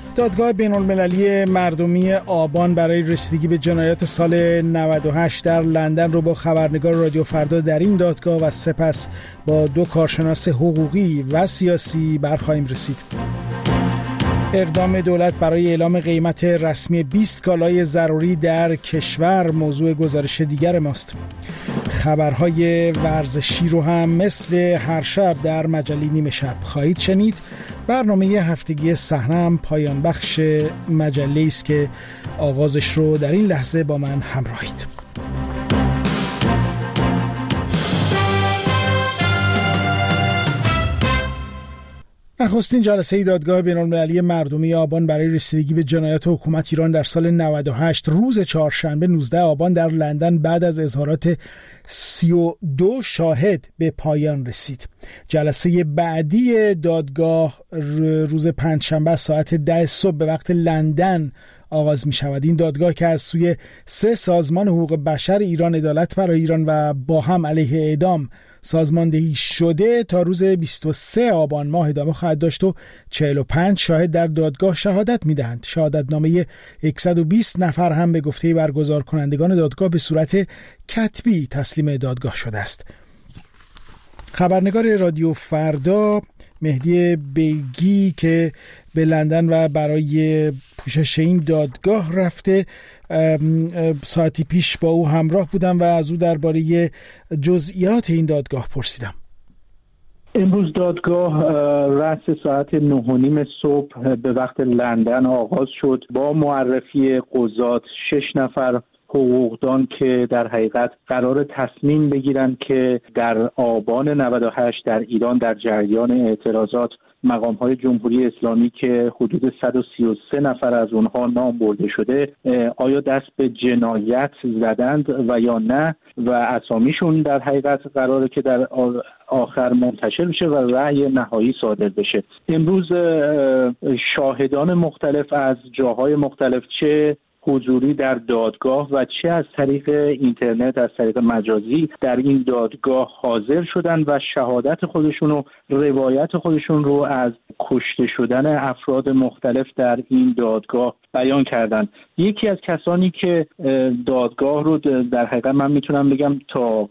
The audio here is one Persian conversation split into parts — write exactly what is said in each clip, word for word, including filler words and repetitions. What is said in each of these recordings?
دادگاه بین‌المللی مردمی آبان برای رسیدگی به جنایات سال نود و هشت در لندن رو با خبرنگار رادیو فردا در این دادگاه و سپس با دو کارشناس حقوقی و سیاسی برخواهیم رسید. اقدام دولت برای اعلام قیمت رسمی بیست کالای ضروری در کشور موضوع گزارش دیگر ماست. خبرهای ورزشی رو هم مثل هر شب در مجله نیمه شب خواهید شنید. برنامه هفتگی صحنه هم پایان بخش مجله است که آغازش رو در این لحظه با من همراهید. نخستین جلسه دادگاه بین‌المللی مردمی آبان برای رسیدگی به جنایات حکومت ایران در سال نود و هشت روز چهارشنبه نوزدهم آبان در لندن بعد از اظهارات سی و دو شاهد به پایان رسید. جلسه بعدی دادگاه روز پنجشنبه ساعت ده صبح به وقت لندن آغاز می شود. این دادگاه که از سوی سه سازمان حقوق بشر ایران، عدالت برای ایران و با هم علیه اعدام سازماندهی شده تا روز بیست و سوم آبان ماه ادامه خواهد داشت و چهل و پنج شاهد در دادگاه شهادت می‌دهند. شهادتنامه صد و بیست نفر هم به گفته برگزار کنندگان دادگاه به صورت کتبی تسلیم دادگاه شده است. خبرنگار رادیو فردا مهدی بیگی که به لندن و برای پوشش این دادگاه رفته ساعتی پیش با او همراه بودم و از او درباره جزئیات این دادگاه پرسیدم. امروز دادگاه رأس ساعت نه و نیم صبح به وقت لندن آغاز شد با معرفی قضات شش نفر حقوقدان که در حقیقت قرار تصمیم بگیرن که در آبان نود و هشت در ایران در جریان اعتراضات مقام‌های جمهوری اسلامی که حدود صد و سی و سه نفر از اونها نام برده شده آیا دست به جنایت زدند و یا نه و اسامیشون در حقیقت قراره که در آخر منتشر بشه و رأی نهایی صادر بشه. امروز شاهدان مختلف از جاهای مختلف چه حضوری در دادگاه و چه از طریق اینترنت از طریق مجازی در این دادگاه حاضر شدن و شهادت خودشون و روایت خودشون رو از کشته شدن افراد مختلف در این دادگاه بیان کردن. یکی از کسانی که دادگاه رو در حقیقت من میتونم بگم تا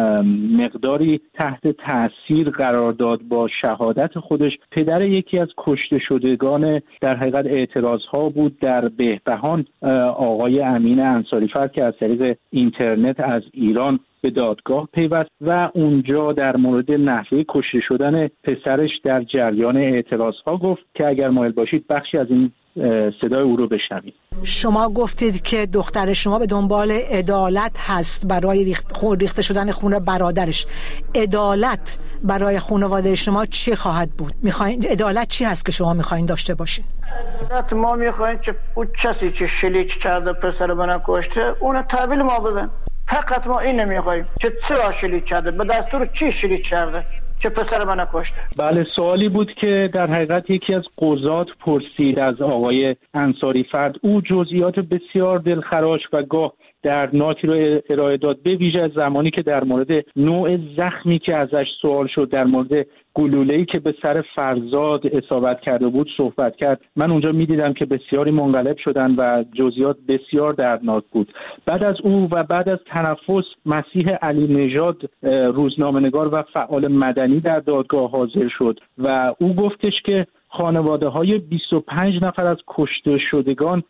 مقداری تحت تاثیر قرار داد با شهادت خودش، پدر یکی از کشته شدگان در حقیقت اعتراض ها بود در بهبهان، آقای امین انصاری‌فر که از طریق اینترنت از ایران به دادگاه پیوست و اونجا در مورد نحوه کشته شدن پسرش در جریان اعتراض ها گفت که اگر مایل باشید بخشی از این صدای او رو بشنوید. شما گفتید که دختر شما به دنبال عدالت هست برای ریخت ریخته شدن خون برادرش. عدالت برای خانواده شما چی خواهد بود؟ میخواین عدالت چی هست که شما میخواین داشته باشین؟ عدالت ما میخواین که اون کسی که شلیک کرده پسر من کشته اون تحویل ما بدن. فقط ما این نمیخوایم که چرا شلیک کرده، به دستور چی شلیک کرده که پسر من کشته. بله، سوالی بود که در حقیقت یکی از قضات پرسید از آقای انصاری‌فر. او جزئیات بسیار دلخراش و گاه دردناکی رو ارائه داد، به ویژه از زمانی که در مورد نوع زخمی که ازش سوال شد، در مورد گلوله‌ای که به سر فرزاد اصابت کرده بود صحبت کرد. من اونجا می‌دیدم که بسیاری منقلب شدن و جزئیات بسیار دردناک بود. بعد از او و بعد از تنفس مسیح علی نژاد روزنامه‌نگار و فعال مدنی در دادگاه حاضر شد و او گفتش که خانواده‌های بیست و پنج نفر از کشته شدگان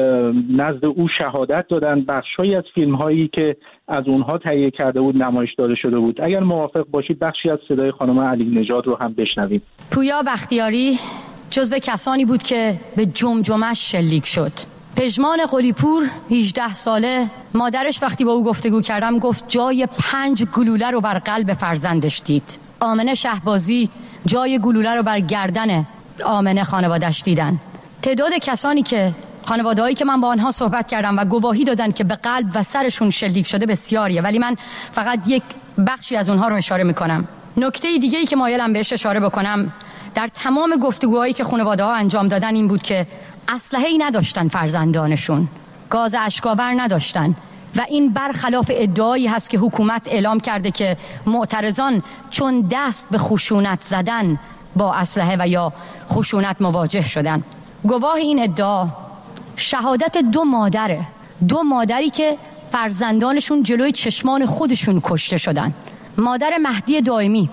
نزد او شهادت دادن. بخشی از فیلم‌هایی که از اونها تهیه کرده بود نمایش داده شده بود. اگر موافق باشید بخشی از صدای خانم علی نژاد رو هم بشنویم. پویا بختیاری جزو کسانی بود که به جمجمش شلیک شد. پژمان قلی‌پور هجده ساله، مادرش وقتی با او گفتگو کردم گفت جای پنج گلوله رو بر قلب فرزندش دید. آمنه شهبازی جای گلوله رو بر گردن آمنه خانواده‌اش دیدن. تعداد کسانی که خانواده‌هایی که من با آنها صحبت کردم و گواهی دادن که به قلب و سرشون شلیک شده بسیاریه، ولی من فقط یک بخشی از اونها رو اشاره میکنم. نکته دیگه‌ای که مایلم بهش اشاره بکنم در تمام گفتگوهایی که خانواده‌ها انجام دادن این بود که اسلحه‌ای نداشتن فرزندانشون، گاز اشک‌آور نداشتن و این برخلاف ادعایی هست که حکومت اعلام کرده که معترضان چون دست به خشونت زدن با اسلحه و یا خشونت مواجه شدن. گواه این ادعا شهادت دو مادره، دو مادری که فرزندانشون جلوی چشمان خودشون کشته شدن. مادر مهدی دائمی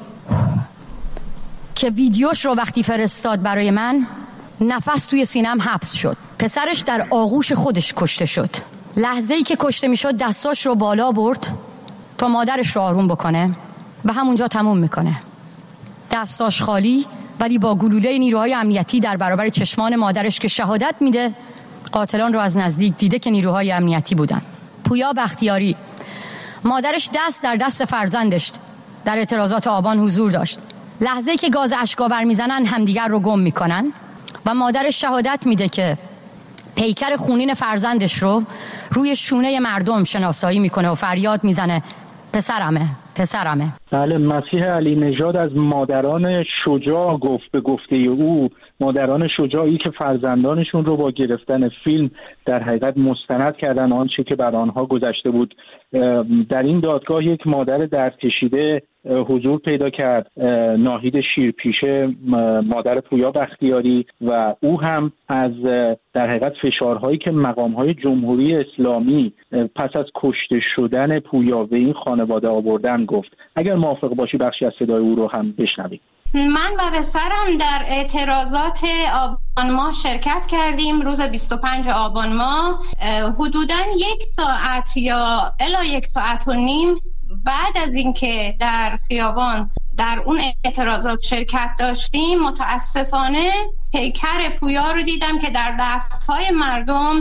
که ویدیوش رو وقتی فرستاد برای من، نفس توی سینم حبس شد. پسرش در آغوش خودش کشته شد. لحظه‌ای که کشته میشد دستاش رو بالا برد تا مادرش رو آروم بکنه و همونجا تموم میکنه. دستاش خالی ولی با گلوله نیروهای امنیتی در برابر چشمان مادرش که شهادت میده قاتلان رو از نزدیک دیده که نیروهای امنیتی بودن. پویا بختیاری مادرش دست در دست فرزندش در اعتراضات آبان حضور داشت. لحظه‌ای که گاز اشک‌آور میزنن همدیگر رو گم میکنن و مادرش شهادت میده که پیکر خونین فرزندش رو روی شونه مردم شناسایی میکنه و فریاد میزنه پسرمه پسرمه. بله، مسیح علی نژاد از مادران شجاع گفت به گفته او، مادران شجاعی که فرزندانشون رو با گرفتن فیلم در حقیقت مستند کردن آنچه که بر آنها گذشته بود. در این دادگاه یک مادر درد کشیده حضور پیدا کرد، ناهید شیرپیشه، مادر پویا بختیاری، و او هم از در حقیقت فشارهایی که مقام‌های جمهوری اسلامی پس از کشته شدن پویا به این خانواده آوردن گفت. اگر موافق باشی بخشی از صدای او رو هم بشنویم. من و پسرم در اعتراضات آبان ماه شرکت کردیم. روز بیست و پنج آبان ماه حدوداً یک ساعت یا الی یک ساعت و نیم بعد از اینکه در خیابان در اون اعتراضات شرکت داشتیم، متاسفانه پیکر پویا رو دیدم که در دستهای مردم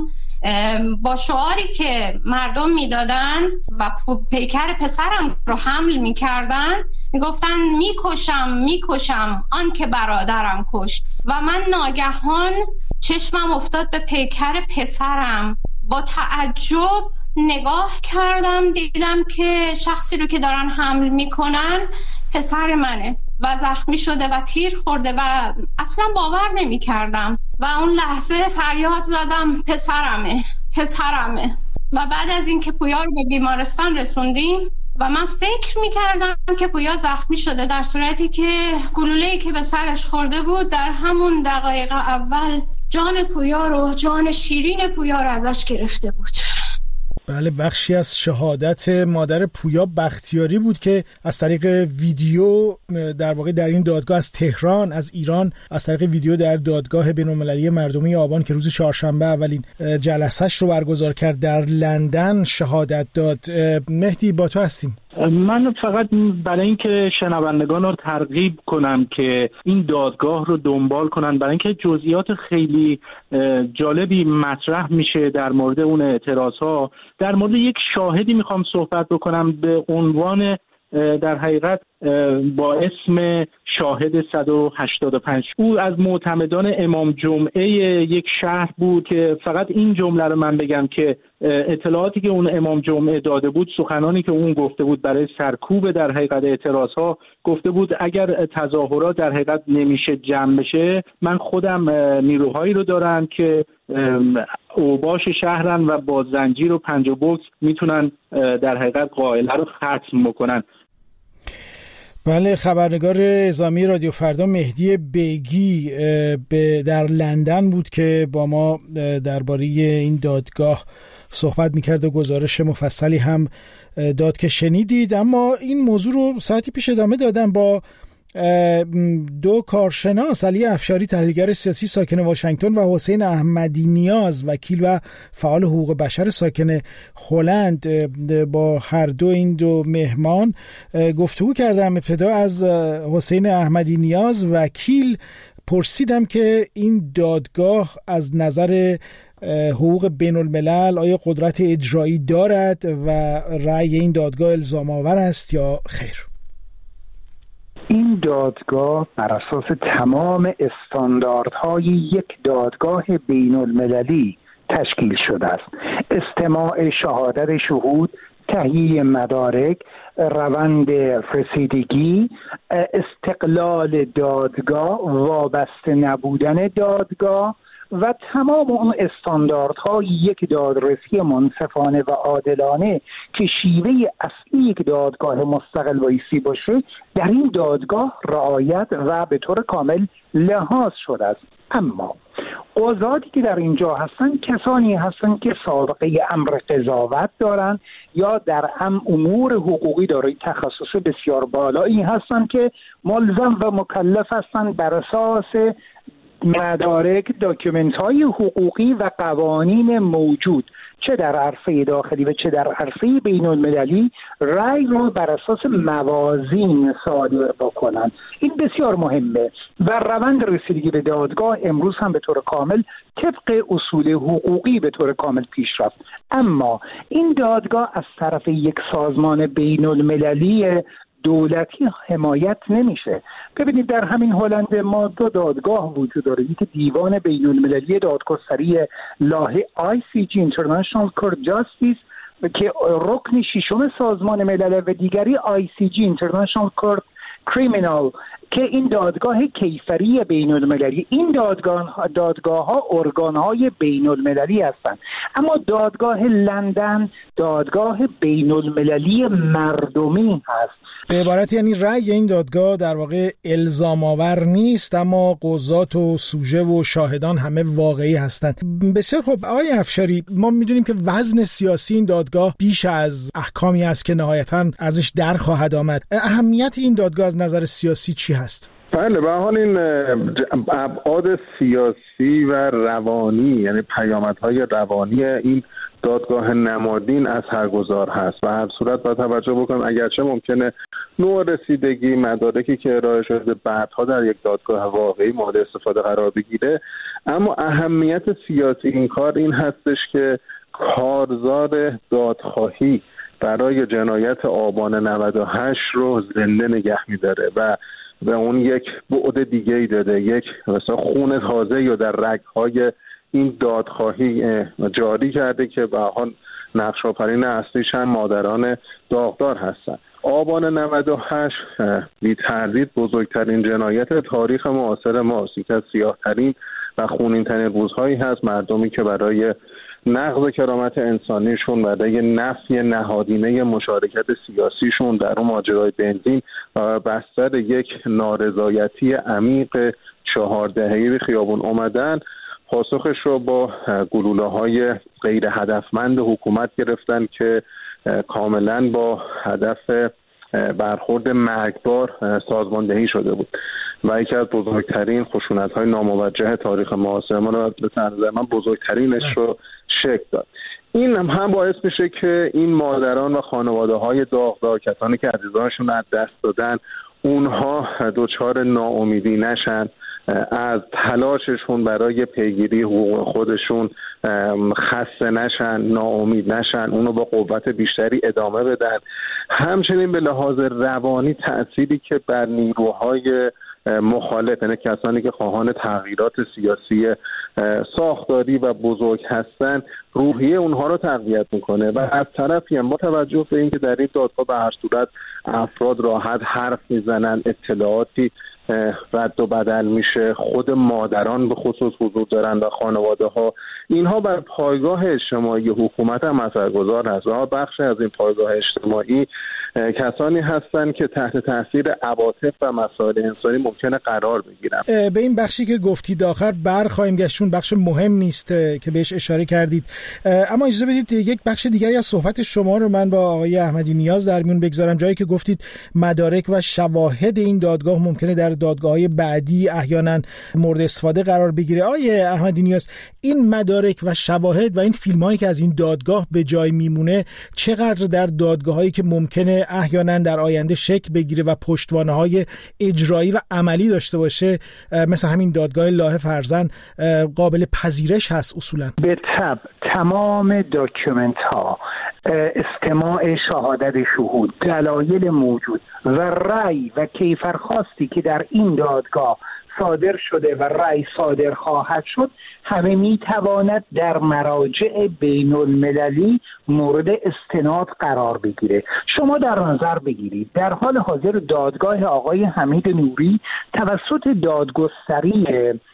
با شعاری که مردم میدادن و پیکر پسرم رو حمل میکردن میگفتن میکشم میکشم آن که برادرم کشت. و من ناگهان چشمم افتاد به پیکر پسرم، با تعجب نگاه کردم، دیدم که شخصی رو که دارن حمل میکنن پسر منه و زخمی شده و تیر خورده و اصلا باور نمی کردم و اون لحظه فریاد زدم پسرمه پسرمه. و بعد از اینکه پویا رو به بیمارستان رسوندیم و من فکر می کردم که پویا زخمی شده، در صورتی که گلوله‌ای که به سرش خورده بود در همون دقایق اول جان پویا رو، جان شیرین پویا رو ازش گرفته بود. بله، بخشی از شهادت مادر پویا بختیاری بود که از طریق ویدیو در واقع در این دادگاه از تهران، از ایران، از طریق ویدیو در دادگاه بین‌المللی مردمی آبان که روز چهارشنبه اولین جلسه‌اش رو برگزار کرد در لندن شهادت داد. مهدی با تو هستیم. من فقط برای اینکه شنوندگان رو ترغیب کنم که این دادگاه رو دنبال کنن، برای اینکه جزئیات خیلی جالبی مطرح میشه در مورد اون اعتراضها، در مورد یک شاهدی میخوام صحبت بکنم به عنوان در حقیقت با اسم شاهد صد و هشتاد و پنج. او از معتمدان امام جمعه یک شهر بود که فقط این جمله رو من بگم که اطلاعاتی که اون امام جمعه داده بود، سخنانی که اون گفته بود برای سرکوب در حقیقت اعتراضها، گفته بود اگر تظاهرات در حقیقت نمیشه جمع بشه، من خودم نیروهایی رو دارم که اوباش شهرن و با زنجیر و پنج و بوکس میتونن در حقیقت قائله رو ختم بکنن. بله، خبرنگار اعزامی رادیو فردا مهدی بیگی به در لندن بود که با ما درباره این دادگاه صحبت میکرد و گزارش مفصلی هم داد که شنیدید. اما این موضوع رو ساعتی پیش ادامه دادم با دو کارشناس، علی افشاری تحلیلگر سیاسی ساکن واشنگتن و حسین احمدی نیاز وکیل و فعال حقوق بشر ساکن هلند. با هر دو این دو مهمان گفتگو کردم. ابتدا از حسین احمدی نیاز وکیل پرسیدم که این دادگاه از نظر حقوق بین الملل آیا قدرت اجرایی دارد و رأی این دادگاه الزام آور است یا خیر؟ این دادگاه بر اساس تمام استانداردهای یک دادگاه بین المللی تشکیل شده است. استماع شهادت شهود، تهیه مدارک، روند رسیدگی، استقلال دادگاه، وابسته نبودن دادگاه و تمام اون استانداردهای یک دادرسی منصفانه و عادلانه که شیوه اصلی یک دادگاه مستقل وایسی باشه در این دادگاه رعایت و به طور کامل لحاظ شده است. اما قضاتی که در اینجا هستن کسانی هستن که سابقه امر قضاوت دارن یا در ام امور حقوقی دارای تخصص بسیار بالایی هستن که ملزم و مکلف هستن بر اساس مدارک، داکیومنت های حقوقی و قوانین موجود چه در عرصه داخلی و چه در عرصه بین المللی رأی رو بر اساس موازین صادر بکنن. این بسیار مهمه و روند رسیدگی به دادگاه امروز هم به طور کامل طبق اصول حقوقی به طور کامل پیش رفت. اما این دادگاه از طرف یک سازمان بین المللی دولتی حمایت نمیشه. ببینید در همین هلند ما دو دادگاه وجود داره، یکی دیوان بین المللی دادگستری لاهه آی سی جی International Court of Justice که رکن ششم سازمان ملل و دیگری آی سی جی International Court Criminal که این دادگاه کیفری بین المللی. این دادگاه دادگاه ها ارگان های بین المللی هستند، اما دادگاه لندن دادگاه بین المللی مردمی هست. به عبارت یعنی رأی این دادگاه در واقع الزام آور نیست، اما قضات و سوژه و شاهدان همه واقعی هستند. بسیار خب آقای افشاری، ما میدونیم که وزن سیاسی این دادگاه بیش از احکامی است که نهایتاً ازش در خواهد آمد. اهمیت این دادگاه از نظر سیاسی چی هست؟ بله، به حال این ابعاد سیاسی و روانی، یعنی پیامدهای روانی این دادگاه نمادین اثرگذار هست و هر صورت باید توجه بکنیم اگرچه ممکنه نوع رسیدگی مدارکی که ارائه شده بعدها در یک دادگاه واقعی مورد استفاده قرار بگیره، اما اهمیت سیاسی این کار این هستش که کارزار دادخواهی برای جنایت آبان نود و هشت رو زنده نگه می‌داره و به اون یک بعد دیگه‌ای داده، یک مثلا خون تازه یا در رگ‌های این دادخواهی جاری کرده که به حال نقش آفرین اصلیش هم مادران داغدار هستند. آبان نود و هشت بی تردید بزرگترین جنایت تاریخ معاصر ماست، یکی از سیاه‌ترین و خونین‌ترین روزهایی هست. مردمی که برای نقض کرامت انسانیشون، برای نفی نهادینه مشارکت سیاسیشون در اون ماجرای بنزین و بستر یک نارضایتی عمیق چهار دهه‌ای به خیابون اومدن، پاسخش رو با گلوله‌های غیر هدفمند حکومت گرفتن که کاملا با هدف برخورد مرگبار سازماندهی شده بود و یکی از بزرگترین خشونت‌های ناموجه تاریخ معاصر ما رو به نظر من بزرگترینش رو شکل داد. این هم, هم باعث میشه که این مادران و خانواده‌های داغدار، کسانی که عزیزانشون از دست دادن، اونها دچار ناامیدی نشن، از تلاششون برای پیگیری حقوق خودشون خسته نشن، ناامید نشن، اونو با قوت بیشتری ادامه بدن. همچنین به لحاظ روانی تأثیری که بر نیروهای مخالف، یعنی کسانی که خواهان تغییرات سیاسی ساختاری و بزرگ هستن، روحیه اونها رو تقویت میکنه و از طرفی هم با توجه به اینکه در این دادگاه به هر صورت افراد راحت حرف میزنن، اطلاعاتی رد و بدل میشه، خود مادران به خصوص حضور دارن و خانواده ها، اینها بر پایگاه اجتماعی حکومت هم اثرگذار هست و بخش از این پایگاه اجتماعی کسانی هستند که تحت تاثیر عواطف و مسائل انسانی ممکنه قرار بگیرن. به این بخشی که گفتید آخر برخواهیم گشت، چون بخش مهم نیست که بهش اشاره کردید، اما اجازه بدید یک بخش دیگری از صحبت شما رو من با آقای احمدی نیاز در میون بگذارم، جایی که گفتید مدارک و شواهد این دادگاه ممکنه در دادگاه‌های بعدی احیانا مورد استفاده قرار بگیره. آقای احمدی نیاز، این مدارک و شواهد و این فیلم‌هایی که از این دادگاه به جای میمونه چقدر در دادگاه‌هایی که ممکنه احیانا در آینده شکل بگیره و پشتوانه‌های اجرایی و عملی داشته باشه، مثل همین دادگاه لاهه فرزن، قابل پذیرش هست اصولا؟ به طبع تمام داکیومنت ها، استماع شهادت شهود، دلایل موجود و رأی و کیفرخواستی که در این دادگاه صادر شده و رأی صادر خواهد شد همه میتواند در مراجع بین المللی مورد استناد قرار بگیره. شما در نظر بگیرید در حال حاضر دادگاه آقای حمید نوری توسط دادگستری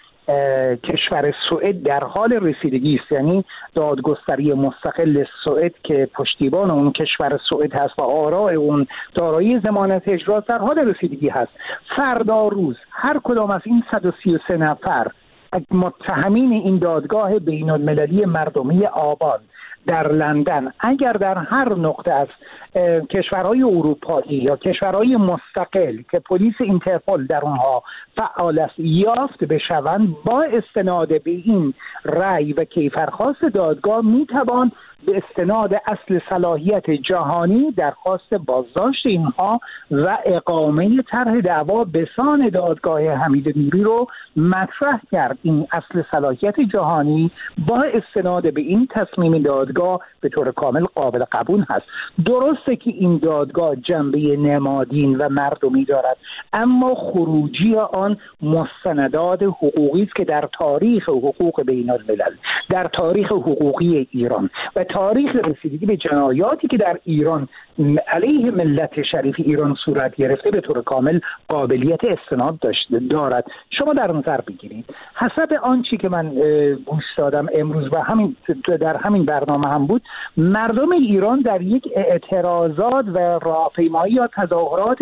کشور سوئد در حال رسیدگی است، یعنی دادگستری مستقل سوئد که پشتیبان اون کشور سوئد هست و آراء اون دارای ضمانت اجرا در حال رسیدگی هست. فردا روز هر کدام از این صد و سی و سه نفر متهمین این دادگاه بین‌المللی مردمی آبان در لندن اگر در هر نقطه از کشورهای اروپایی یا کشورهای مستقل که پلیس اینترپل در اونها فعال است یافت بشوند، با استناد به این رأی و کیفرخواست دادگاه میتوان به استناد اصل صلاحیت جهانی درخواست بازداشت اینها و اقامه طرح دعوا به سان دادگاه حمید نوری رو مطرح کرد. این اصل صلاحیت جهانی با استناد به این تصمیم دادگاه به طور کامل قابل قبول هست. درسته که این دادگاه جنبه نمادین و مردمی دارد، اما خروجی آن مستندات حقوقی است که در تاریخ حقوق بین الملل، در تاریخ حقوقی ایران و تاریخ رسیدگی به جنایاتی که در ایران علیه ملت شریف ایران صورت گرفته به طور کامل قابلیت استناد داشته دارد. شما در نظر بگیرید حسب آنچه که من گوش دادم امروز و همین در همین برنامه هم بود، مردم ایران در یک اعتراضات و راهپیمایی یا تظاهرات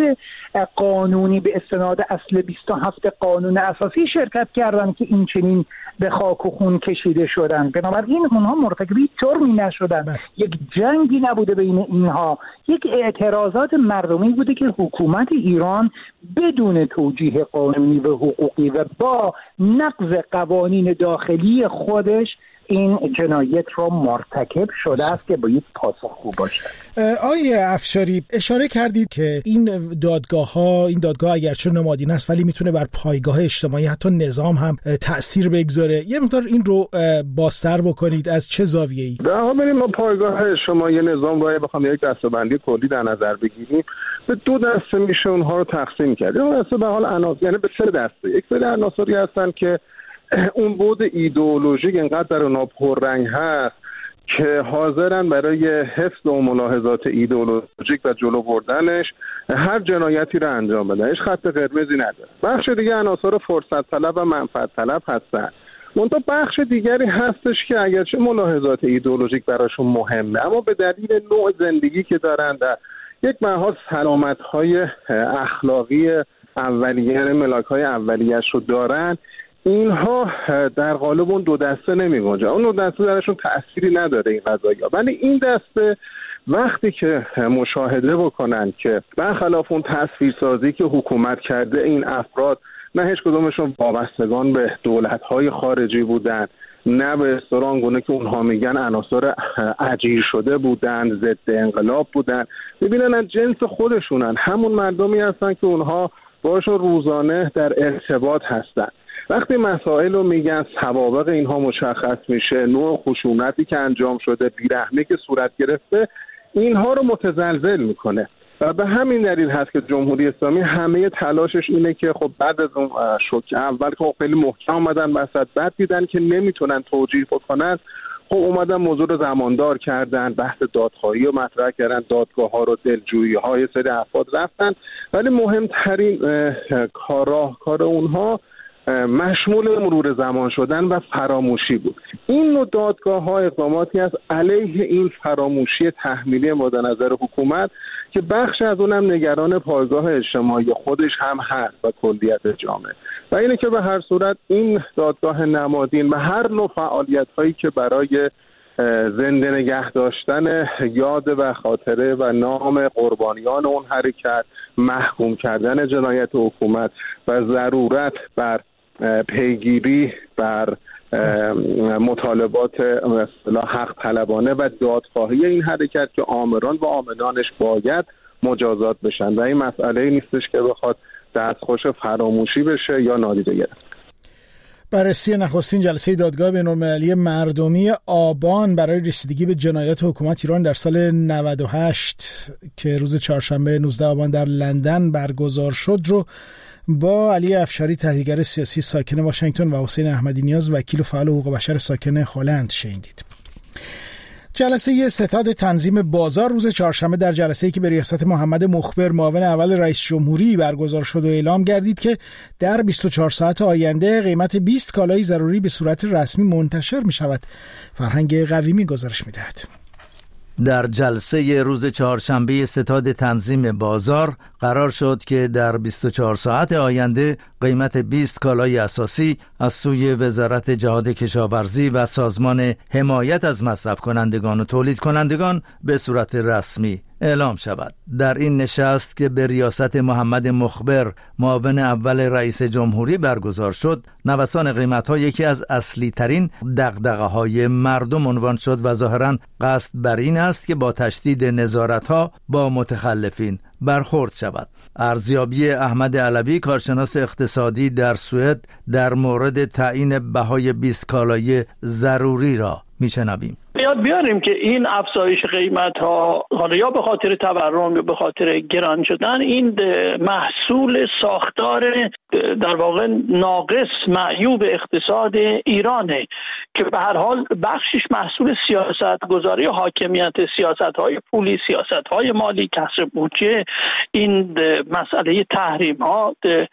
قانونی به استناد اصل بیست و هفت قانون اساسی شرکت کردند که این چنین به خاک و خون کشیده شدند. بنابراین اونها مرتکب جرمی نشدند، یک جنگی نبوده بین اینها، یک اعتراضات مردمی بوده که حکومت ایران بدون توجیه قانونی و حقوقی و با نقض قوانین داخلی خودش این جنایت رو مرتکب شده است که باید پاسخگو باشه. آقای افشاری، اشاره کردید که این دادگاه ها این دادگاه اگرچه نمادین است ولی میتونه بر پایگاه اجتماعی حتی نظام هم تأثیر بگذاره. یه مقدار این رو بازتر بکنید، از چه زاویه‌ای؟ در واقع ما پایگاه اجتماعی نظام رو بخوام یک دسته‌بندی کلی در نظر بگیریم، به دو دسته میشه اونها رو تقسیم کرد. اون دسته به حال عناصر، یعنی به سه دسته. یک سری عناصری هستن که اون بود ایدئولوژیک اینقدر در اونها پررنگ هست که حاضرن برای حفظ و ملاحظات ایدئولوژیک و جلو بردنش هر جنایتی رو انجام بدن، هیچ خط قرمزی نداره. بخش دیگه عناصر فرصت طلب و منفعت طلب هستن. منتها بخش دیگری هستش که اگرچه ملاحظات ایدئولوژیک براشون مهمه، اما به دلیل نوع زندگی که دارن در یک محال سلامت‌های اخلاقی اولیه، یعنی ملاک‌های اولیه‌اش رو دارن، اینها در قالب اون دو دسته نمی گنجن. اون دو دسته درشون تأثیری نداره این قضایا، ولی این دسته وقتی که مشاهده بکنن که برخلاف اون تصویرسازی که حکومت کرده این افراد نه هیچ کدومشون وابستگان به دولت‌های خارجی بودن، نه به استران گونه که اونها میگن عناصر اجیر شده بودن، ضد انقلاب بودن، ببینن از جنس خودشونن، همون مردمی هستن که اونها باشون روزانه در ارتباط هستن. وقتی مسائل رو میگن، سوابق اینها مشخص میشه، نوع خشونتی که انجام شده، بیرحمی که صورت گرفته، اینها رو متزلزل میکنه و به همین دلیل هست که جمهوری اسلامی همه تلاشش اینه که خب بعد از اون شوک اول که خیلی محکم اومدن وسط، بعد دیدن که نمیتونن توجیه بکنن، خب اومدن موضوع رو زماندار کردن، بحث دادخواهی رو مطرح کردن، دادگاه ها رو، دلجویی های سری افراد رفتن، ولی مهمترین کاراه کار اونها مشمول مرور زمان شدن و فراموشی بود. این نوع دادگاه ها اقداماتی است علیه این فراموشی تحمیلی مورد نظر حکومت که بخش از اونم نگران پایگاه اجتماعی خودش هم هست و کلیت جامعه، و اینه که به هر صورت این دادگاه نمادین و هر نوع فعالیت هایی که برای زنده نگه داشتن یاد و خاطره و نام قربانیان اون حرکت، محکوم کردن جنایت حکومت و ضرورت بر پیگیری بر مطالبات اصطلاح حق طلبانه و دادخواهی این حرکت که آمران و آمنانش باید مجازات بشن و این مسئله نیستش که بخواد دستخوش فراموشی بشه یا نادیده گرفت. بررسی نخستین جلسه دادگاه بین‌المللی مردمی آبان برای رسیدگی به جنایات حکومت ایران در سال نود و هشت که روز چهارشنبه نوزده آبان در لندن برگزار شد رو با علی افشاری، تحلیلگر سیاسی ساکن واشنگتن، و حسین احمدی نیاز، وکیل و فعال حقوق بشر ساکن هلند شنیدید. جلسه ستاد تنظیم بازار روز چهارشنبه در جلسه‌ای که به ریاست محمد مخبر معاون اول رئیس جمهوری برگزار شد و اعلام گردید که در بیست و چهار ساعت آینده قیمت بیست کالای ضروری به صورت رسمی منتشر می شود. فرهنگ قویمی گزارش می دهد. در جلسه روز چهارشنبه ستاد تنظیم بازار قرار شد که در بیست و چهار ساعت آینده قیمت بیست کالای اساسی از سوی وزارت جهاد کشاورزی و سازمان حمایت از مصرف کنندگان و تولید کنندگان به صورت رسمی اعلام شود. در این نشست که به ریاست محمد مخبر معاون اول رئیس جمهوری برگزار شد، نوسان قیمت‌ها یکی از اصلی ترین دغدغه‌های مردم عنوان شد و ظاهراً قصد بر این است که با تشدید نظارت‌ها با متخلفین برخورد شود. ارزیابی احمد علوی کارشناس اقتصادی در سوئد در مورد تعیین بهای بیست کالای ضروری را میشنویم. یاد بیاریم که این افزایش قیمت ها حالا یا به خاطر تورم یا به خاطر گران شدن این محصول ساختار در واقع ناقص معیوب اقتصاد ایرانه که به هر حال بخشش محصول سیاست گذاری حاکمیت، سیاست های پولی، سیاست های مالی، کسر بودجه، این مسئله تحریم ها،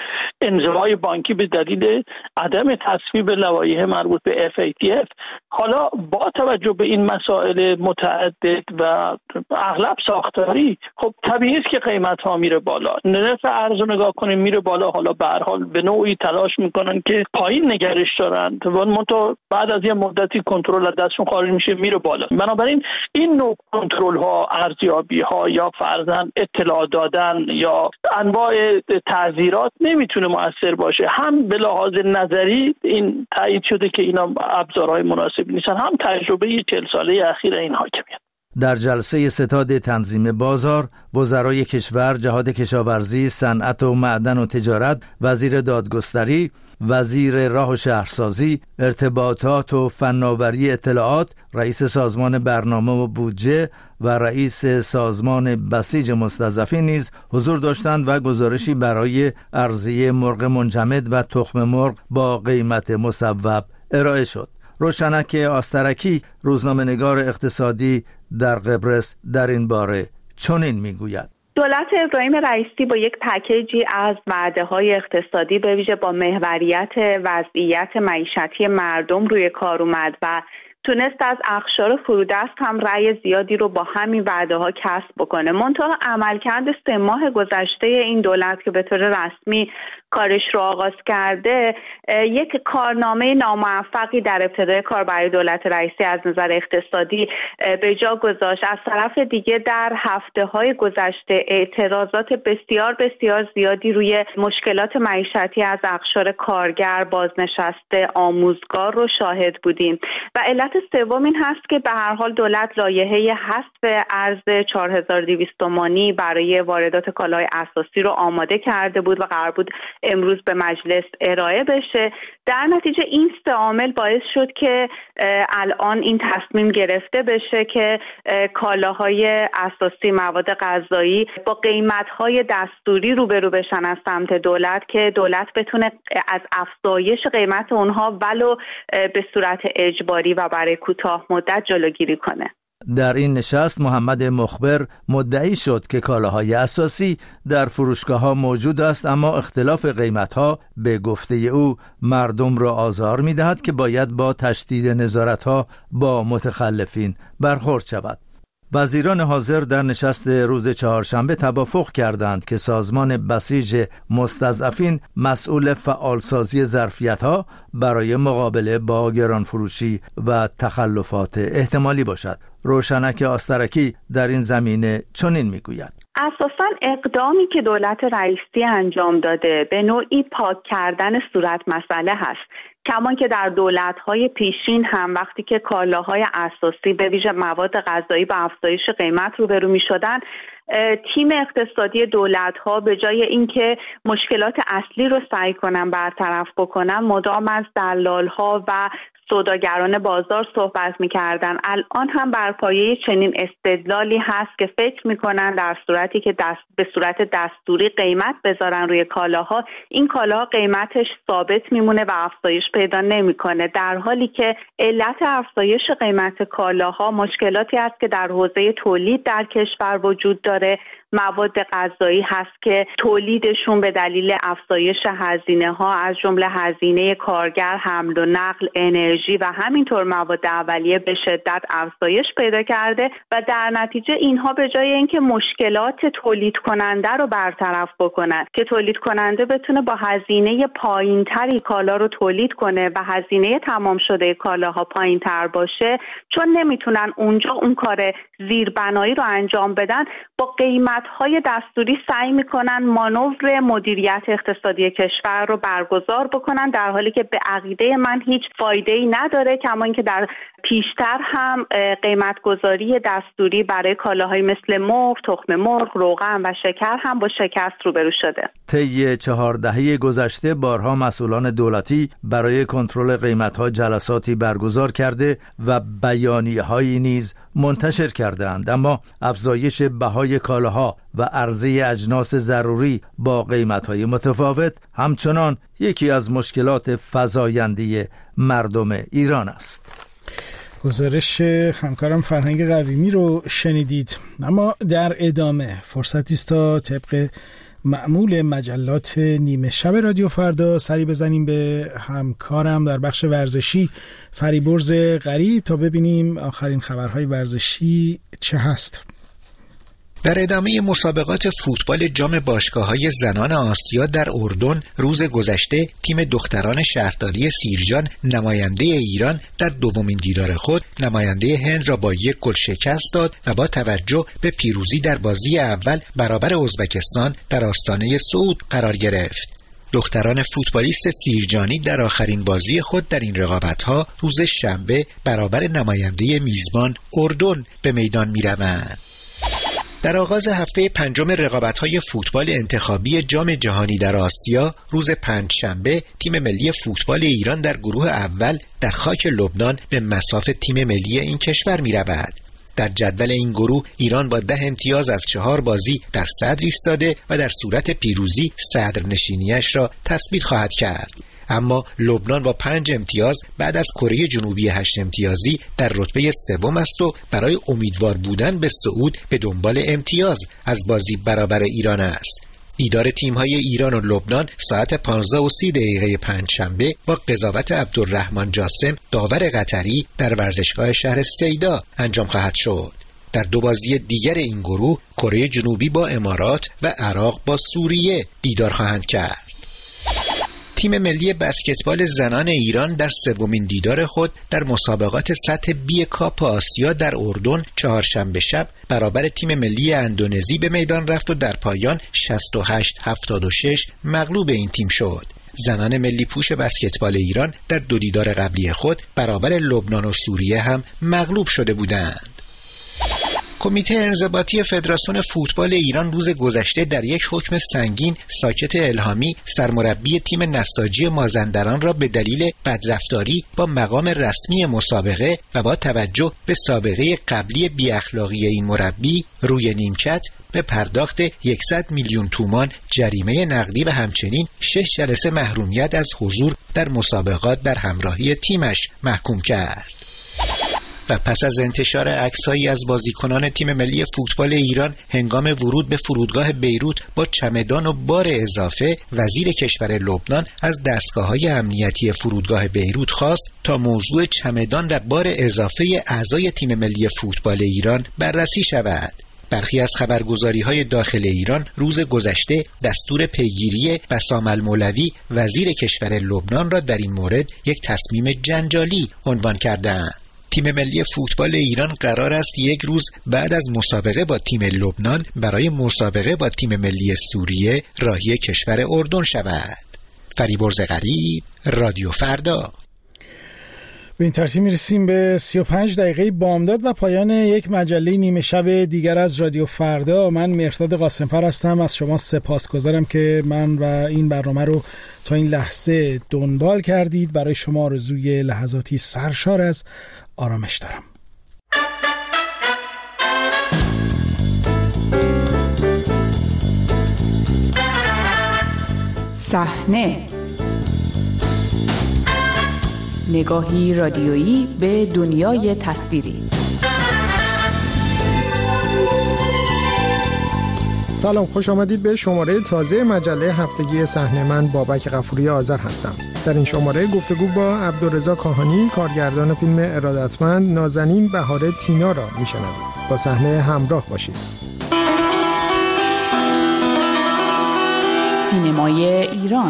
انزوای بانکی به دلیل عدم تصویب لوایح مربوط به اف ای تی اف. حالا با توجه به این مسائل متعدد و اغلب ساختاری، خب طبیعی است که قیمت ها میره بالا. نرخ ارز رو نگاه کنیم میره بالا. حالا به هر حال به نوعی تلاش میکنن که پایین نگرش دارن و منتها بعد از یه مدتی کنترل از دستشون خارج میشه میره بالا. بنابراین این نوع کنترل ها، ارزیابی ها یا فرضاً اطلاع دادن یا انواع تعزیرات نمیتونه مؤثر باشه. هم به لحاظ نظری این تایید شده که اینا ابزارهای مناسبی نیستن، هم تجربه چهل ساله اخیر این حاکمیت. در جلسه ستاد تنظیم بازار، وزرای کشور جهاد کشاورزی، صنعت و معدن و تجارت، وزیر دادگستری، وزیر راه و شهرسازی، ارتباطات و فناوری اطلاعات، رئیس سازمان برنامه و بودجه و رئیس سازمان بسیج مستضعفین نیز حضور داشتند و گزارشی برای عرضه مرغ منجمد و تخم مرغ با قیمت مصوب ارائه شد. روشنک آسترکی، روزنامه‌نگار اقتصادی در قبرس، در این باره چنین میگوید: دولت ابراهیم رئیسی با یک پکیجی از وعده‌های اقتصادی به ویژه با محوریت وضعیت معیشتی مردم روی کار اومد و تونست از اقشار فرودست هم رأی زیادی رو با همین وعده ها کسب بکنه. منتها عملکرد سه ماه گذشته این دولت که به طور رسمی کارش رو آغاز کرده، یک کارنامه ناموفقی در ابتدای کار برای دولت رئیسی از نظر اقتصادی به جا گذاشت. از طرف دیگه در هفته های گذشته اعتراضات بسیار بسیار زیادی روی مشکلات معیشتی از اقشار کارگر، بازنشسته، آموزگار رو شاهد بودیم و علت سوم این هست که به هر حال دولت لایحه حذف ارز چهار هزار و دویست تومانی برای واردات کالای اساسی رو آماده کرده بود و قرار بود امروز به مجلس ارائه بشه. در نتیجه این سه عامل باعث شد که الان این تصمیم گرفته بشه که کالاهای اساسی، مواد غذایی با قیمت‌های دستوری روبرو بشن از سمت دولت که دولت بتونه از افزایش قیمت اونها ولو به صورت اجباری و برای کوتاه مدت جلوگیری کنه. در این نشست محمد مخبر مدعی شد که کالاهای اساسی در فروشگاه‌ها موجود است، اما اختلاف قیمت‌ها به گفته او مردم را آزار می‌دهد که باید با تشدید نظارت‌ها با متخلفین برخورد شود. وزیران حاضر در نشست روز چهارشنبه توافق کردند که سازمان بسیج مستضعفین مسئول فعالسازی ظرفیت‌ها برای مقابله با گرانفروشی و تخلفات احتمالی باشد. روشنک آسترکی در این زمینه چنین میگوید: اساساً اقدامی که دولت رئیسی انجام داده به نوعی پاک کردن صورت مسئله هست، کمان که در دولت‌های پیشین هم وقتی که کالاهای اساسی به ویژه مواد غذایی با افزایش قیمت روبرو می‌شدن، تیم اقتصادی دولت‌ها به جای اینکه مشکلات اصلی رو سعی کنن برطرف بکنن، مدام از دلال‌ها و سوداگران بازار صحبت می‌کردن. الان هم بر پایه چنین استدلالی هست که فکر می‌کنن در صورتی که دست به صورت دستوری قیمت بذارن روی کالاها، این کالاها قیمتش ثابت میمونه و افزایش پیدا نمی‌کنه، در حالی که علت افزایش قیمت کالاها مشکلاتی است که در حوزه تولید در کشور وجود داره، مواد غذایی هست که تولیدشون به دلیل افزایش هزینه ها از جمله هزینه کارگر، حمل و نقل، انرژی و همینطور مواد اولیه به شدت افزایش پیدا کرده و در نتیجه اینها به جای اینکه مشکلات تولید کننده رو برطرف بکنن که تولید کننده بتونه با هزینه پایینتری کالا رو تولید کنه و هزینه تمام شده کالاها پایینتر باشه، چون نمیتونن اونجا اون کار زیربنایی رو انجام بدن، با قیمت‌های دستوری سعی میکنن مانور مدیریت اقتصادی کشور رو برگزار بکنن، در حالی که به عقیده من هیچ فایده‌ای نداره، کما اینکه در پیشتر هم قیمت‌گذاری دستوری برای کالاهای مثل مرغ، تخم مرغ، روغن و شکر هم با شکست روبرو شده. طی چهار دهه گذشته بارها مسئولان دولتی برای کنترل قیمت‌ها جلساتی برگزار کرده و بیانیه‌هایی نیز منتشر کرده‌اند، اما افزایش بهای کالاها و عرضه اجناس ضروری با قیمت‌های متفاوت همچنان یکی از مشکلات فزاینده مردم ایران است. گزارش همکارم فرهنگ قویمی رو شنیدید. اما در ادامه فرصتی است تا طبق معمول مجلات نیمه شب رادیو فردا سری بزنیم به همکارم در بخش ورزشی فریبرز غریب تا ببینیم آخرین خبرهای ورزشی چه هست. در ادامه مسابقات فوتبال جام باشگاه‌های زنان آسیا در اردن روز گذشته تیم دختران شهرداری سیرجان نماینده ایران در دومین دیدار خود نماینده هند را با یک گل شکست داد و با توجه به پیروزی در بازی اول برابر ازبکستان در آستانه صعود قرار گرفت. دختران فوتبالیست سیرجانی در آخرین بازی خود در این رقابت‌ها روز شنبه برابر نماینده میزبان اردن به میدان می‌روند. در آغاز هفته پنجم رقابت‌های فوتبال انتخابی جام جهانی در آسیا روز پنجشنبه تیم ملی فوتبال ایران در گروه اول در خاک لبنان به مصاف تیم ملی این کشور می‌رود. در جدول این گروه ایران با ده امتیاز از چهار بازی در صدر ایستاده و در صورت پیروزی صدرنشینی‌اش را تثبیت خواهد کرد. اما لبنان با پنج امتیاز بعد از کره جنوبی هشت امتیازی در رتبه سوم است و برای امیدوار بودن به صعود به دنبال امتیاز از بازی برابر ایران است. دیدار تیم‌های ایران و لبنان ساعت پانزده و سی دقیقه پنجشنبه با قضاوت عبدالرحمن جاسم داور قطری در ورزشگاه شهر سیدا انجام خواهد شد. در دو بازی دیگر این گروه کره جنوبی با امارات و عراق با سوریه دیدار خواهند کرد. تیم ملی بسکتبال زنان ایران در سومین دیدار خود در مسابقات سطح بی کاپ آسیا در اردن چهارشنبه شب برابر تیم ملی اندونزی به میدان رفت و در پایان شصت و هشت هفتاد و شش مغلوب این تیم شد. زنان ملی پوش بسکتبال ایران در دو دیدار قبلی خود برابر لبنان و سوریه هم مغلوب شده بودند. کمیته انضباطی فدراسیون فوتبال ایران روز گذشته در یک حکم سنگین ساکت الهامی سرمربی تیم نساجی مازندران را به دلیل بدرفتاری با مقام رسمی مسابقه و با توجه به سابقه قبلی بی اخلاقی این مربی روی نیمکت به پرداخت صد میلیون تومان جریمه نقدی و همچنین شش جلسه محرومیت از حضور در مسابقات در همراهی تیمش محکوم کرد. و پس از انتشار عکس‌هایی از بازیکنان تیم ملی فوتبال ایران هنگام ورود به فرودگاه بیروت با چمدان و بار اضافه، وزیر کشور لبنان از دستگاه‌های امنیتی فرودگاه بیروت خواست تا موضوع چمدان و بار اضافه اعضای تیم ملی فوتبال ایران بررسی شود. برخی از خبرگزاری‌های داخل ایران روز گذشته دستور پیگیری بسام المولوی وزیر کشور لبنان را در این مورد یک تصمیم جنجالی عنوان کردند. تیم ملی فوتبال ایران قرار است یک روز بعد از مسابقه با تیم لبنان برای مسابقه با تیم ملی سوریه راهی کشور اردن شود. فریبرز غریب، رادیو فردا. به این ترتیب میرسیم به سی و پنج دقیقه بامداد و پایان یک مجله نیمه شب دیگر از رادیو فردا. من مهرداد قاسم‌فر هستم. از شما سپاسگزارم که من و این برنامه رو تا این لحظه دنبال کردید. برای شما آرزوی لحظاتی سرشار از آرامش دارم. صحنه، نگاهی رادیویی به دنیای تصویری. سلام، خوش آمدید به شماره تازه مجله هفتگی صحنه. من بابک غفوری آذر هستم. در این شماره گفتگو با عبدالرضا کاهانی، کارگردان فیلم ارادتمند، نازنین بهار تینا را میشنوید. با صحنه همراه باشید. سینمای ایران.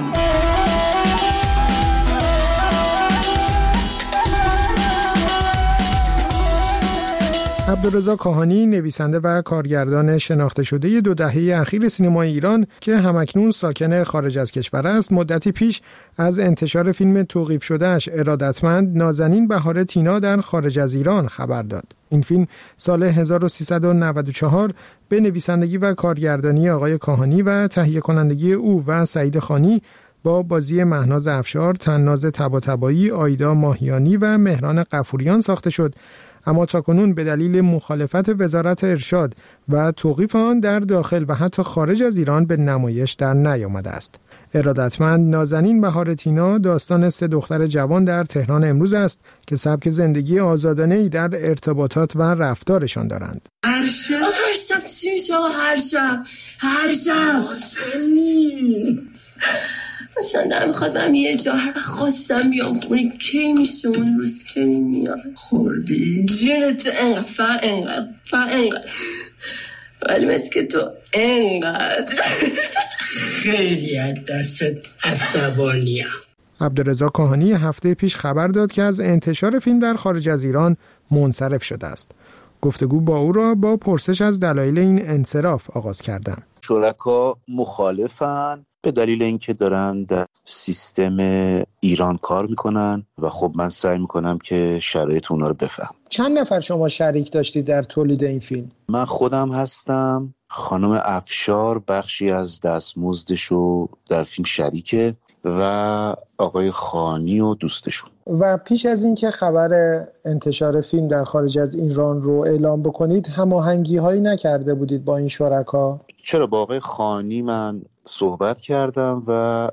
عبدالرضا کاهانی نویسنده و کارگردان شناخته شده دو دهه اخیر سینمای ایران که همکنون ساکن خارج از کشور است، مدتی پیش از انتشار فیلم توقیف شدهش ارادتمند، نازنین بهار تینا در خارج از ایران خبر داد. این فیلم سال هزار و سیصد و نود و چهار به نویسندگی و کارگردانی آقای کاهانی و تهیه کنندگی او و سعید خانی با بازی مهناز افشار، طناز طباطبایی، آیدا ماهیانی و مهران غفوریان ساخته شد، اما تاکنون به دلیل مخالفت وزارت ارشاد و توقیف آن در داخل و حتی خارج از ایران به نمایش در نیامده است. ارادتمند، نازنین بهار تینا داستان سه دختر جوان در تهران امروز است که سبک زندگی آزادانه‌ای در ارتباطات و رفتارشان دارند. هر شب هر شب چی میشه؟ هر شب هر شب حسینی اصلا در میخواد من یه جا هر خواستم بیام خونی. کی میشه اون روز که میاد؟ خوردی؟ جونتو انقدر فر انقدر فر انقدر ولی مثل که تو انقدر خیلی از دستت عصبانیم. عبدالرضا کاهانی هفته پیش خبر داد که از انتشار فیلم در خارج از ایران منصرف شده است. گفتگو با او را با پرسش از دلایل این انصراف آغاز کردم. شرکا مخالفن به دلیل اینکه دارن در سیستم ایران کار میکنن و خب من سعی میکنم که شرایط اونا رو بفهم. چند نفر شما شریک داشتید در تولید این فیلم؟ من خودم هستم، خانم افشار بخشی از دستمزدشو در فیلم شریکه و آقای خانی و دوستشون. و پیش از اینکه خبر انتشار فیلم در خارج از ایران رو اعلام بکنید هماهنگی هایی نکرده بودید با این شرکا؟ چرا، با آقای خانی من صحبت کردم و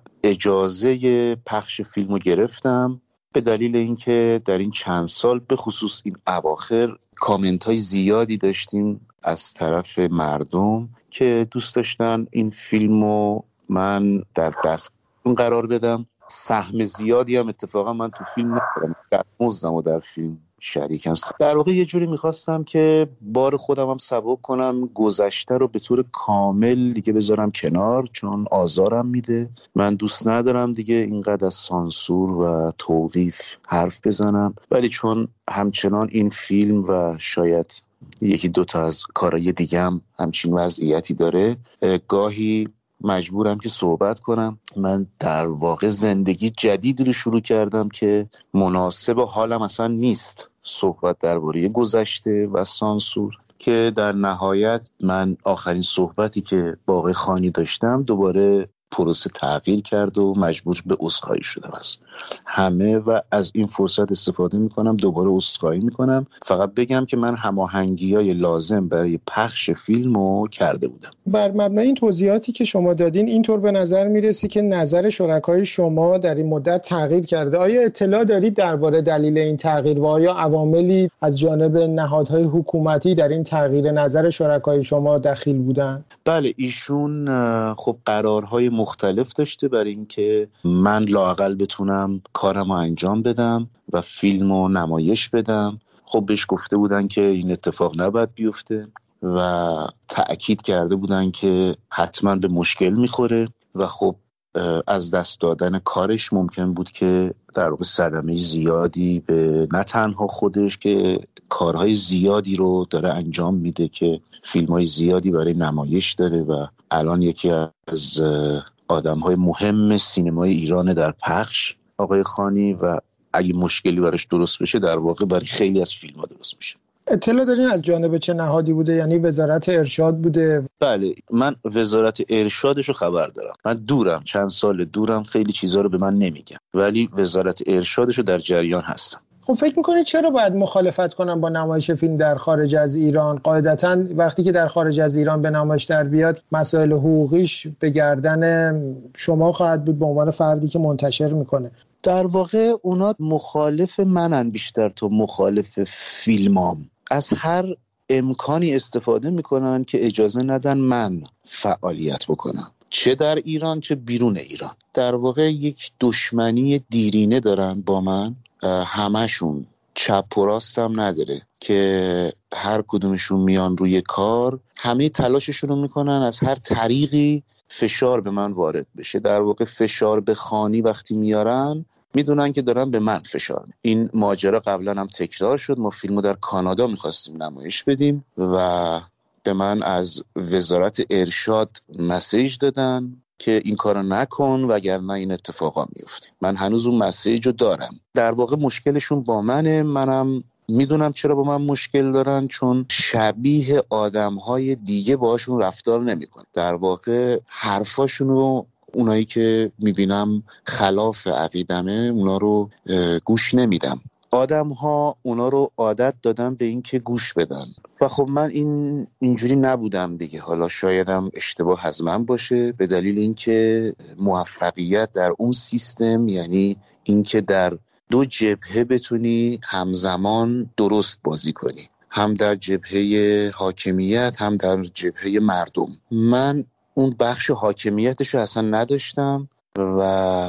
اجازه پخش فیلمو گرفتم به دلیل اینکه در این چند سال به خصوص این اواخر کامنت های زیادی داشتیم از طرف مردم که دوست داشتن این فیلمو من در دست قرار بدم. سهم زیادی هم اتفاقا من تو فیلم ندارم، دستمزدم و در فیلم شریکم. در واقع یه جوری میخواستم که بار خودم هم سبک کنم، گذشته رو به طور کامل دیگه بذارم کنار، چون آزارم میده. من دوست ندارم دیگه اینقدر از سانسور و توقیف حرف بزنم، ولی چون همچنان این فیلم و شاید یکی دوتا از کارهای دیگه هم همچین وضعیتی داره، گاهی مجبورم که صحبت کنم. من در واقع زندگی جدید رو شروع کردم که مناسب حالم اصلا نیست صحبت درباره گذشته و سانسور، که در نهایت من آخرین صحبتی که با آقای خانی داشتم دوباره پروسه تغییر کرد و مجبور به عذرخواهی شدم از همه و از این فرصت استفاده میکنم دوباره عذرخواهی میکنم. فقط بگم که من هماهنگی‌های لازم برای پخش فیلمو کرده بودم. بر مبنای این توضیحاتی که شما دادین اینطور به نظر میرسی که نظر شرکای شما در این مدت تغییر کرده. آیا اطلاع دارید درباره دلیل این تغییر و آیا عواملی از جانب نهادهای حکومتی در این تغییر نظر شرکای شما دخیل بودن؟ بله، ایشون خب قرارهای مختلف داشته برای اینکه من لااقل بتونم کارم رو انجام بدم و فیلم رو نمایش بدم. خب بهش گفته بودن که این اتفاق نباید بیفته و تأکید کرده بودن که حتما به مشکل میخوره و خب از دست دادن کارش ممکن بود که در واقع صدمه زیادی به نه تنها خودش که کارهای زیادی رو داره انجام میده، که فیلمهای زیادی برای نمایش داره و الان یکی از آدمهای مهم سینمای ایران در پخش آقای خانی، و اگه مشکلی براش درست بشه در واقع برای خیلی از فیلم‌ها درست میشه. اطلاع دارین از جانب چه نهادی بوده؟ یعنی وزارت ارشاد بوده؟ بله، من وزارت ارشادش رو خبر دارم. من دورم، چند سال دورم، خیلی چیزا رو به من نمیگن، ولی وزارت ارشادش رو در جریان هستم. خب فکر میکنید چرا باید مخالفت کنن با نمایش فیلم در خارج از ایران؟ قاعدتاً وقتی که در خارج از ایران به نمایش در بیاد مسائل حقوقیش به گردن شما خواهد بود به عنوان فردی که منتشر میکنه. در واقع اونا مخالف منن بیشتر تو مخالف فیلمام. از هر امکانی استفاده میکنن که اجازه ندن من فعالیت بکنم، چه در ایران چه بیرون ایران. در واقع یک دشمنی دیرینه دارن با من، همشون چپ و راستم نداره که هر کدومشون میان روی کار همه تلاششون رو میکنن از هر طریقی فشار به من وارد بشه. در واقع فشار به خانی وقتی میارن میدونن که دارن به من فشار. این ماجرا قبلا هم تکرار شد. ما فیلمو در کانادا میخواستیم نمایش بدیم و به من از وزارت ارشاد مسیج دادن که این کارو نکن وگرنه این اتفاقا میفته. من هنوز اون مسیج رو دارم. در واقع مشکلشون با منه، منم میدونم چرا با من مشکل دارن، چون شبیه آدمهای دیگه باهاشون رفتار نمیکنه. در واقع حرفاشونو اونایی که میبینم خلاف عقیدمه اونا رو گوش نمیدم. آدم ها اونا رو عادت دادن به این که گوش بدن و خب من این اینجوری نبودم دیگه. حالا شایدم اشتباه از من باشه به دلیل اینکه موفقیت در اون سیستم یعنی اینکه در دو جبهه بتونی همزمان درست بازی کنی، هم در جبهه حاکمیت هم در جبهه مردم. من اون بخش حاکمیتش رو اصلا نداشتم و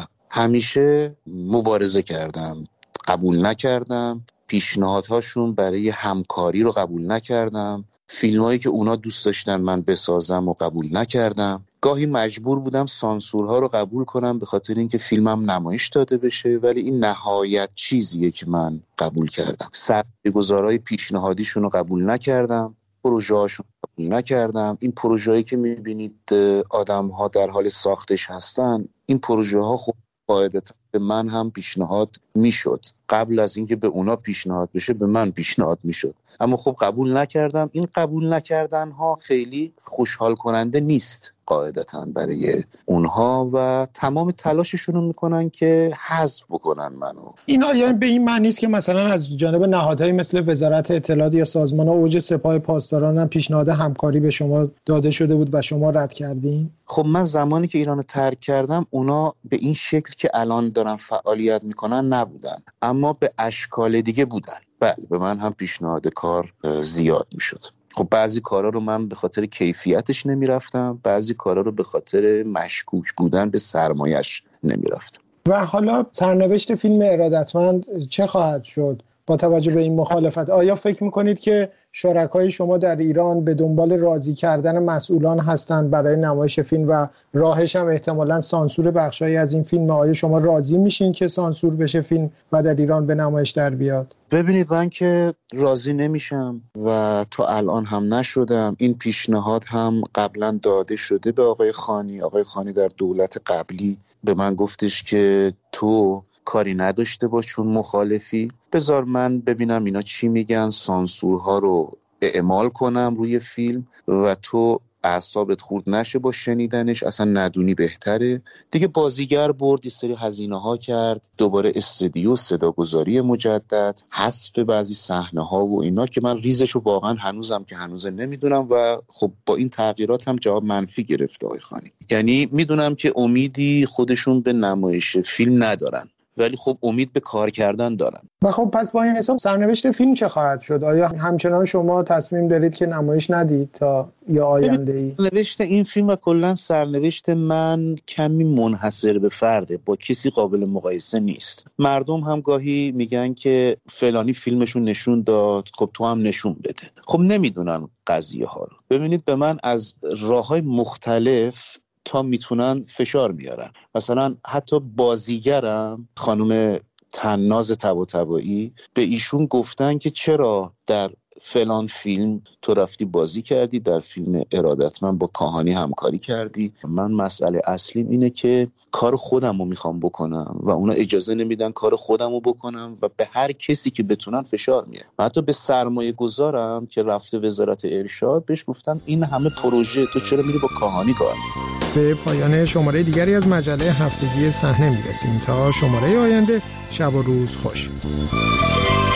همیشه مبارزه کردم، قبول نکردم. پیشنهادهاشون برای همکاری رو قبول نکردم. فیلمایی که اونا دوست داشتن من بسازم و قبول نکردم. گاهی مجبور بودم سانسورها رو قبول کنم به خاطر اینکه فیلمم نمایش داده بشه، ولی این نهایت چیزیه که من قبول کردم. سرمایه‌گذارای پیشنهادیشون رو قبول نکردم، پروژه هاشون قبول نکردم. این پروژه‌ای که می‌بینید آدم‌ها در حال ساختش هستن، این پروژه‌ها خب قاعدتا به من هم پیشنهاد میشد. قبل از اینکه به اونا پیشنهاد بشه به من پیشنهاد میشد، اما خب قبول نکردم. این قبول نکردن ها خیلی خوشحال کننده نیست قاعدتا برای اونها و تمام تلاششون رو میکنن که حذف بکنن منو. این آیا به این معنی است که مثلا از جانب نهادهای مثل وزارت اطلاعات یا سازمان اوج سپاه پاسداران هم پیشنهاد همکاری به شما داده شده بود و شما رد کردین؟ خب من زمانی که ایرانو ترک کردم اونا به این شکل که الان دارن فعالیت میکنن نبودن، اما به اشکال دیگه بودن. بله به من هم پیشنهاد کار زیاد میشد. خب بعضی کارا رو من به خاطر کیفیتش نمیرفتم، بعضی کارا رو به خاطر مشکوک بودن به سرمایش نمیرفتم. و حالا سرنوشت فیلم ارادتمند چه خواهد شد با توجه به این مخالفت؟ آیا فکر میکنید که شرکای شما در ایران به دنبال راضی کردن مسئولان هستند برای نمایش فیلم و راهش هم احتمالاً سانسور بخشایی از این فیلم؟ آیا شما راضی میشین که سانسور بشه فیلم و در ایران به نمایش در بیاد؟ ببینید من که راضی نمیشم و تا الان هم نشدم. این پیشنهاد هم قبلا داده شده به آقای خانی. آقای خانی در دولت قبلی به من گفتش که تو کاری نداشته باش چون مخالفی، بذار من ببینم اینا چی میگن، سانسورها رو اعمال کنم روی فیلم و تو اعصابت خورد نشه با شنیدنش، اصلا ندونی بهتره دیگه. بازیگر برد، یه سری هزینه ها کرد، دوباره استودیو، صداگذاری مجدد، حذف بعضی صحنه ها و اینا که من ریزشو واقعا هنوزم که هنوز نمیدونم و خب با این تغییرات هم جواب منفی گرفته آقای خانی. یعنی میدونم که امیدی خودشون به نمایش فیلم ندارن ولی خب امید به کار کردن دارن. و خب پس با این حساب سرنوشت فیلم چه خواهد شد؟ آیا همچنان شما تصمیم دارید که نمایش ندید تا یا آینده ای؟ سرنوشت این فیلم و کلا سرنوشت من کمی منحصر به فرده، با کسی قابل مقایسه نیست. مردم هم گاهی میگن که فلانی فیلمشون نشون داد، خب تو هم نشون بده. خب نمیدونن قضیه ها رو. ببینید به من از راههای مختلف تا میتونن فشار میارن. مثلا حتی بازیگرم خانم طناز طباطبایی به ایشون گفتن که چرا در فلان فیلم تو رفتی بازی کردی، در فیلم ارادتمند با کاهانی همکاری کردی. من مسئله اصلیم اینه که کار خودم رو میخوام بکنم و اونا اجازه نمیدن کار خودم رو بکنم و به هر کسی که بتونن فشار میارن. و حتی به سرمایه گذارم که رفته وزارت ارشاد بهش گفتن این همه پروژه تو چرا میری با کاهانی کار؟ به پایان شماره دیگری از مجله هفتگی صحنه میرسیم. تا شماره آینده شب و روز خوش.